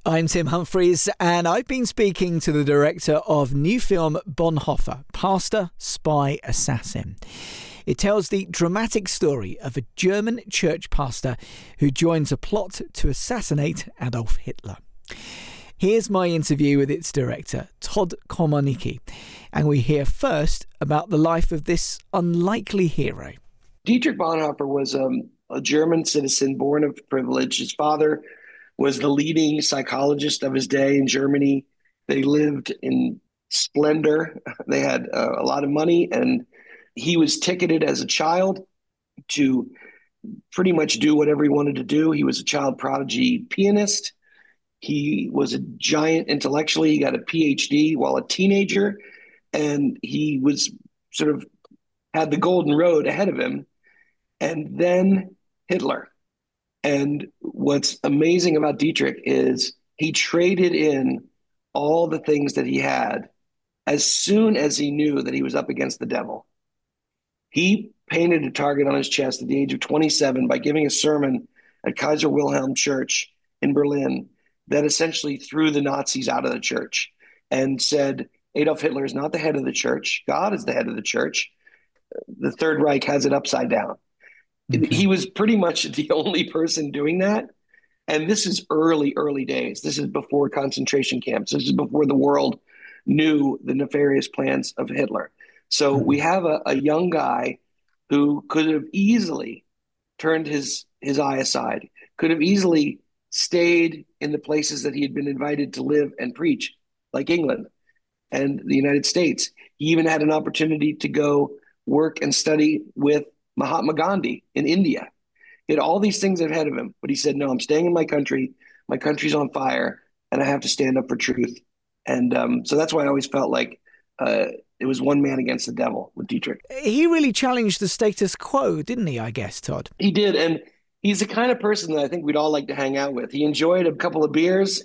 I'm Tim Humphreys, and I've been speaking to the director of new film Bonhoeffer, Pastor, Spy, Assassin. It tells the dramatic story of a German church pastor who joins a plot to assassinate Adolf Hitler. Here's my interview with its director, Todd Komarnicki, and we hear first about the life of this unlikely hero. Dietrich Bonhoeffer was a German citizen born of privilege. His father was the leading psychologist of his day in Germany. They lived in splendor. They had a lot of money, and he was ticketed as a child to pretty much do whatever he wanted to do. He was a child prodigy pianist. He was a giant intellectually. He got a PhD while a teenager, and he was sort of had the golden road ahead of him. And then Hitler. And what's amazing about Dietrich is he traded in all the things that he had as soon as he knew that he was up against the devil. He painted a target on his chest at the age of 27 by giving a sermon at Kaiser Wilhelm Church in Berlin that essentially threw the Nazis out of the church and said, Adolf Hitler is not the head of the church. God is the head of the church. The Third Reich has it upside down. Okay. He was pretty much the only person doing that. And this is early days. This is before concentration camps. This is before the world knew the nefarious plans of Hitler. So we have a young guy who could have easily turned his eye aside, could have easily stayed in the places that he had been invited to live and preach, like England and the United States. He even had an opportunity to go work and study with Mahatma Gandhi in India. He had all these things ahead of him, but he said, no, I'm staying in my country. My country's on fire, and I have to stand up for truth. And so that's why I always felt like it was one man against the devil with Dietrich. He really challenged the status quo, didn't he, I guess, Todd? He did, and he's the kind of person that I think we'd all like to hang out with. He enjoyed a couple of beers.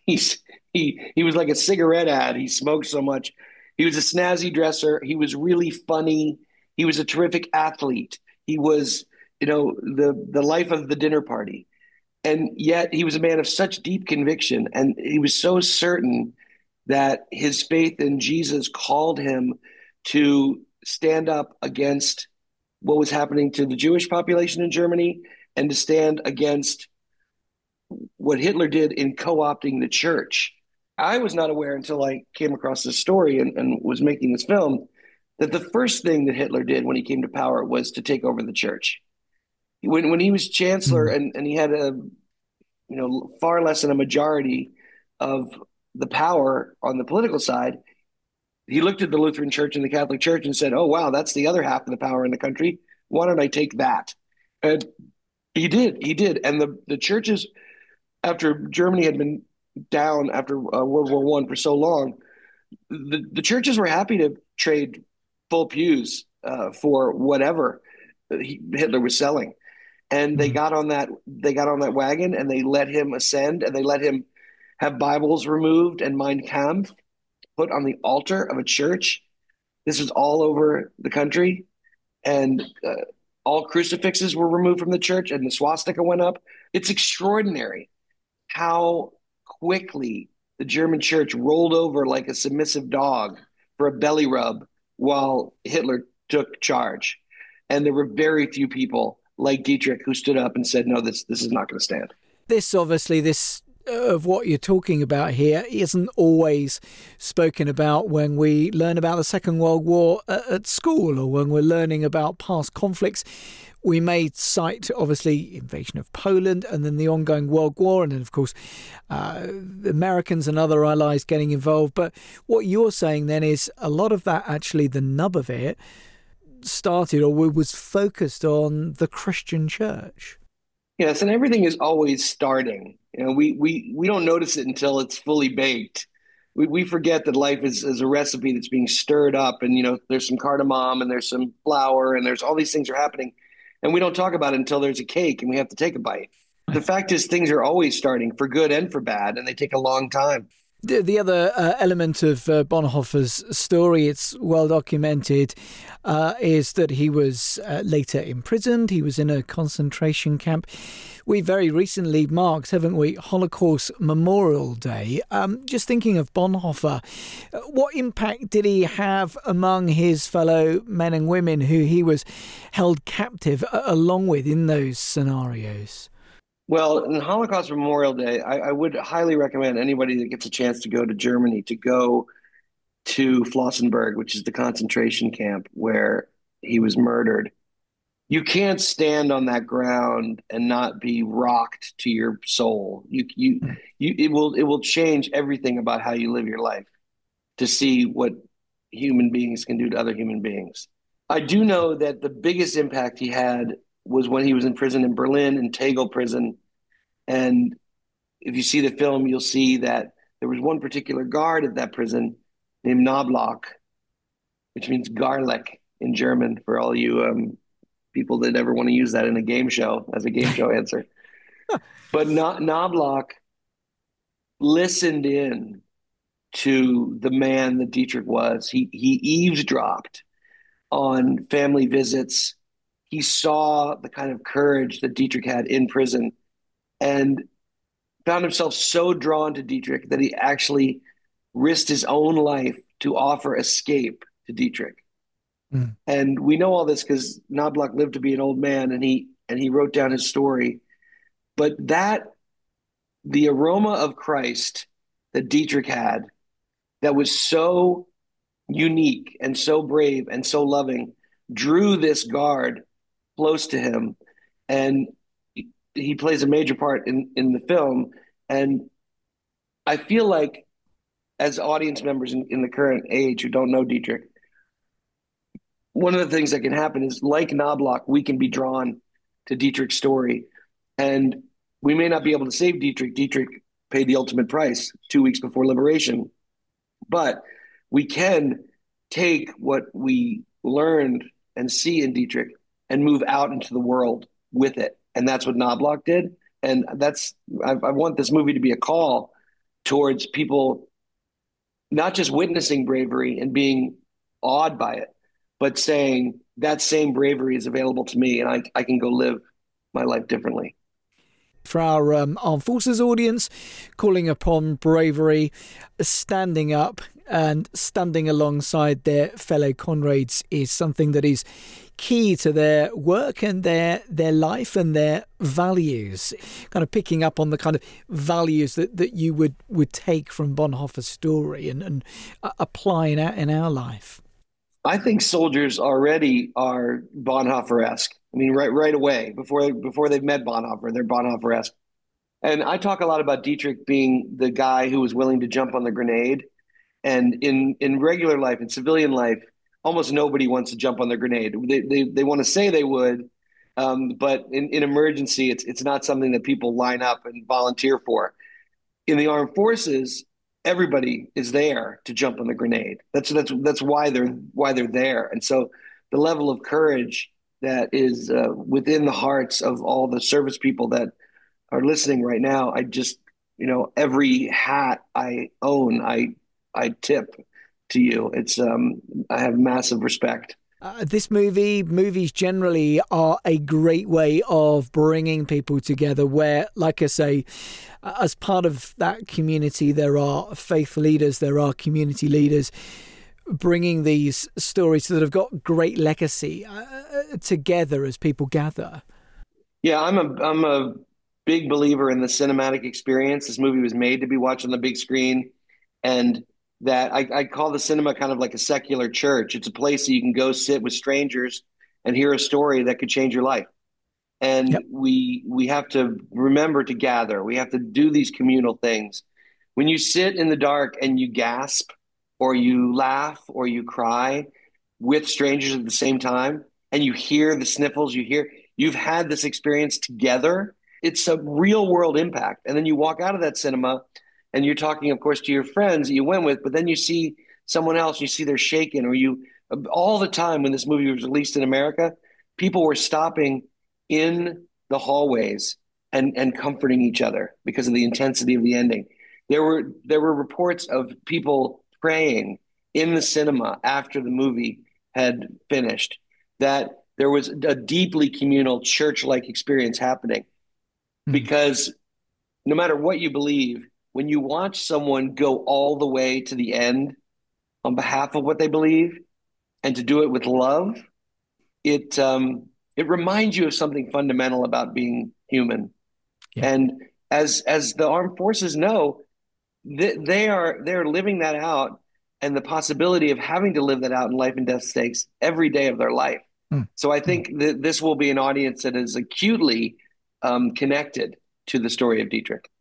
He was like a cigarette ad. He smoked so much. He was a snazzy dresser. He was really funny. He was a terrific athlete. He was, the life of the dinner party. And yet he was a man of such deep conviction. And he was so certain that his faith in Jesus called him to stand up against what was happening to the Jewish population in Germany and to stand against what Hitler did in co-opting the church. I was not aware until I came across this story and was making this film that the first thing that Hitler did when he came to power was to take over the church. When he was chancellor and he had far less than a majority of the power on the political side, he looked at the Lutheran Church and the Catholic Church and said, oh, wow, that's the other half of the power in the country. Why don't I take that? And he did. And the churches, after Germany had been down after World War I for so long, the churches were happy to trade full pews for whatever Hitler was selling, and they got on that wagon, and they let him ascend, and they let him have Bibles removed and Mein Kampf put on the altar of a church. This was all over the country, and all crucifixes were removed from the church, and the swastika went up. It's extraordinary how quickly the German church rolled over like a submissive dog for a belly rub while Hitler took charge. And there were very few people like Dietrich who stood up and said, no, this is not going to stand. This of what you're talking about here isn't always spoken about when we learn about the Second World War at school, or when we're learning about past conflicts. We may cite, obviously, invasion of Poland and then the ongoing World War, and then, of course, the Americans and other allies getting involved. But what you're saying then is a lot of that, actually, the nub of it, started or was focused on the Christian church. Yes, and everything is always starting. We don't notice it until it's fully baked. We forget that life is a recipe that's being stirred up, and there's some cardamom and there's some flour and there's all these things are happening. And we don't talk about it until there's a cake and we have to take a bite. The fact is, things are always starting, for good and for bad, and they take a long time. The other element of Bonhoeffer's story, it's well documented, is that he was later imprisoned. He was in a concentration camp. We very recently marked, haven't we, Holocaust Memorial Day. Just thinking of Bonhoeffer, what impact did he have among his fellow men and women who he was held captive along with in those scenarios? Well, in Holocaust Memorial Day, I would highly recommend anybody that gets a chance to go to Germany to go to Flossenburg, which is the concentration camp where he was murdered. You can't stand on that ground and not be rocked to your soul. It will change everything about how you live your life to see what human beings can do to other human beings. I do know that the biggest impact he had was when he was in prison in Berlin, in Tegel prison. And if you see the film, you'll see that there was one particular guard at that prison named Knobloch, which means garlic in German for all you people that ever want to use that in a game show as a game show answer. But Knobloch listened in to the man that Dietrich was. He eavesdropped on family visits. He saw the kind of courage that Dietrich had in prison and found himself so drawn to Dietrich that he actually risked his own life to offer escape to Dietrich. Mm. And we know all this because Knobloch lived to be an old man, and he wrote down his story. But the aroma of Christ that Dietrich had, that was so unique and so brave and so loving, drew this guard close to him. And he plays a major part in the film. And I feel like as audience members in the current age who don't know Dietrich, one of the things that can happen is, like Knobloch, we can be drawn to Dietrich's story. And we may not be able to save Dietrich. Dietrich paid the ultimate price 2 weeks before liberation. But we can take what we learned and see in Dietrich and move out into the world with it. And that's what Knobloch did. And I want this movie to be a call towards people not just witnessing bravery and being awed by it, but saying that same bravery is available to me, and I can go live my life differently. For our armed forces audience, calling upon bravery, standing up and standing alongside their fellow comrades is something that is key to their work and their life and their values. Kind of picking up on the kind of values that you would take from Bonhoeffer's story and apply in our life. I think soldiers already are Bonhoeffer-esque. I mean, right away, before they've met Bonhoeffer, they're Bonhoeffer-esque. And I talk a lot about Dietrich being the guy who was willing to jump on the grenade. And in regular life, in civilian life, almost nobody wants to jump on the grenade. They want to say they would, but in emergency, it's not something that people line up and volunteer for. In the armed forces, everybody is there to jump on the grenade. That's why they're there. And so the level of courage that is within the hearts of all the service people that are listening right now, I just, every hat I own, I tip to you. It's I have massive respect. Movies generally are a great way of bringing people together where, like I say, as part of that community, there are faith leaders, there are community leaders bringing these stories that have got great legacy together as people gather. Yeah, I'm a big believer in the cinematic experience. This movie was made to be watched on the big screen, and that I call the cinema kind of like a secular church. It's a place that you can go sit with strangers and hear a story that could change your life. And yep. we have to remember to gather. We have to do these communal things. When you sit in the dark and you gasp or you laugh or you cry with strangers at the same time, and you hear the sniffles, you've had this experience together, it's a real world impact. And then you walk out of that cinema and you're talking, of course, to your friends that you went with, but then you see someone else, you see they're shaken, or all the time when this movie was released in America, people were stopping in the hallways and comforting each other because of the intensity of the ending. There were reports of people praying in the cinema after the movie had finished, that there was a deeply communal church-like experience happening. Mm. because no matter what you believe, when you watch someone go all the way to the end on behalf of what they believe and to do it with love, it reminds you of something fundamental about being human. Yeah. And as the armed forces know, they're living that out, and the possibility of having to live that out in life and death stakes every day of their life. Mm. So I Mm. think that this will be an audience that is acutely connected to the story of Dietrich.